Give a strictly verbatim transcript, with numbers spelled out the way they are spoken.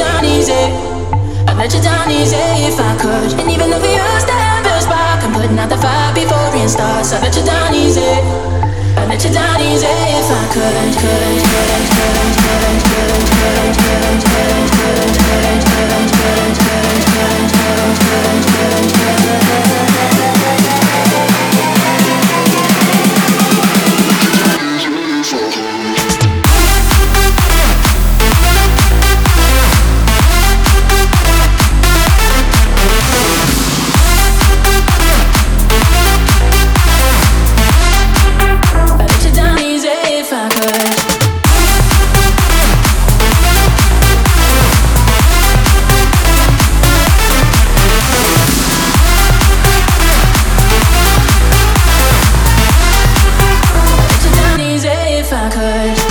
down easy. I'd let you down easy if I could. And even though we used to have a spark, I'm putting out the fire before it starts. I'd let you down easy. I'd let you down easy if I could. Could, could, could, could, could, could, could, could, could, could, could, could, could, could, could, could, could, could. If I could